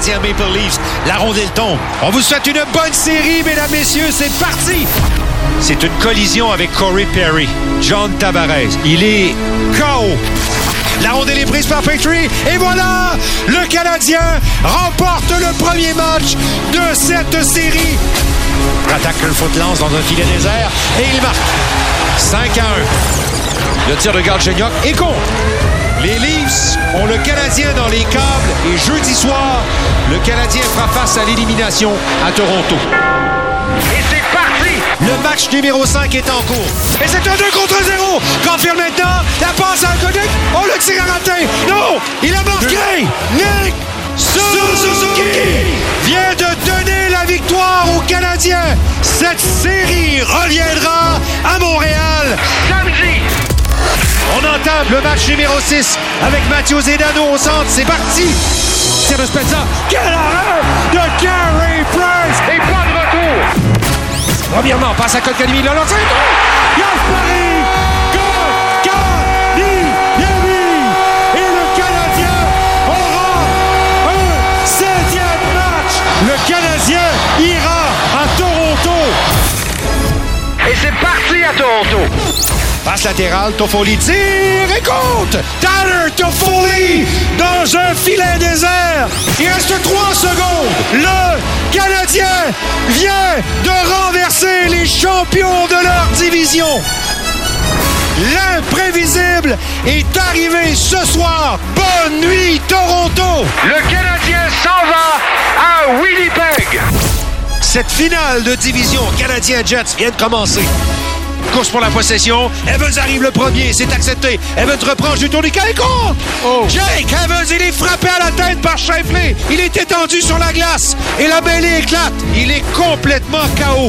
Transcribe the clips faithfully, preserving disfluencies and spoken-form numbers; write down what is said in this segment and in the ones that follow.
Canadiens Maple Leafs. La rondelle tombe. On vous souhaite une bonne série, mesdames, messieurs. C'est parti! C'est une collision avec Corey Perry. John Tavares. Il est K O. La rondelle est prise par Petrie. Et voilà! Le Canadien remporte le premier match de cette série. Attaque le foot lance dans un filet désert. Et il marque. cinq à un. Le tir de Galchenyuk est contre. Les Leafs ont le Canadien dans les câbles. Et jeudi soir, le Canadien fera face à l'élimination à Toronto. Et c'est parti! Le match numéro cinq est en cours. Et c'est un deux contre zéro. Caulfield maintenant. La passe à Kodik. Oh, le tir a raté. Non! Il a marqué! Nick Suzuki vient de donner la victoire aux Canadiens. Cette série reviendra à Montréal Samedi! On entame le match numéro six avec Mathieu Zedano au centre. C'est parti! Tir de Spencer. Quel arrêt de Carey Price! Et pas de retour! Premièrement, passe à Kotkaniemi. Le lancer. Yaspari! Kotkaniemi! Et le Canadien aura un septième match. Le Canadien ira à Toronto. Et c'est parti à Toronto! Passe latérale, Toffoli tire et compte! Tyler Toffoli dans un filet désert. Il reste trois secondes. Le Canadien vient de renverser les champions de leur division. L'imprévisible est arrivé ce soir. Bonne nuit, Toronto! Le Canadien s'en va à Winnipeg! Cette finale de division Canadien-Jets vient de commencer. Course pour la possession. Evans arrive le premier. C'est accepté. Evans reprend du tourniquet et compte! Oh. Jake Evans, il est frappé à la tête par Scheifele. Il est étendu sur la glace. Et la mêlée éclate. Il est complètement K O.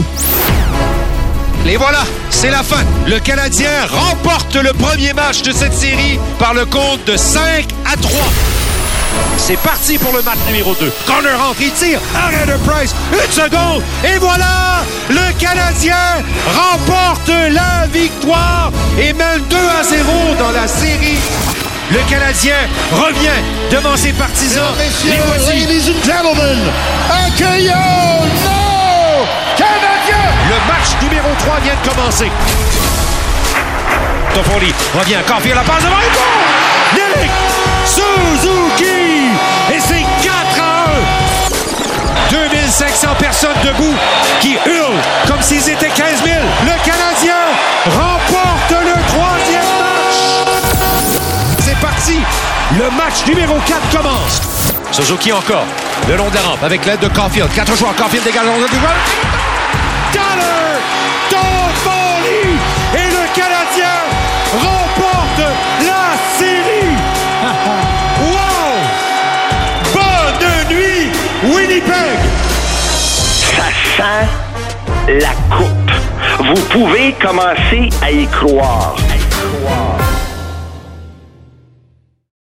Et voilà, c'est la fin. Le Canadien remporte le premier match de cette série par le compte de cinq à trois. C'est parti pour le match numéro deux. Corner rentre, il tire. Arrêt de Price. Une seconde. Et voilà, le Canadien remporte la victoire et mène deux à zéro dans la série. Le Canadien revient devant ses partisans. Messieurs, les voici. ladies and gentlemen, accueillons nos Canadiens. Le match numéro trois vient de commencer. Toffoli revient. Caulfield la passe devant et bon! Nick Suzuki! Et c'est quatre à un! deux mille cinq cents personnes debout qui hurlent comme s'ils étaient quinze mille. Le Canadien remporte le troisième match! C'est parti! Le match numéro quatre commence. Suzuki encore. Le long de la rampe avec l'aide de Caulfield. Quatre joueurs. Caulfield dégage le du joueur. Tyler Toffoli! Et le Canadien remporte la série! Wow! Bonne nuit, Winnipeg! Ça sent la coupe. Vous pouvez commencer à y croire.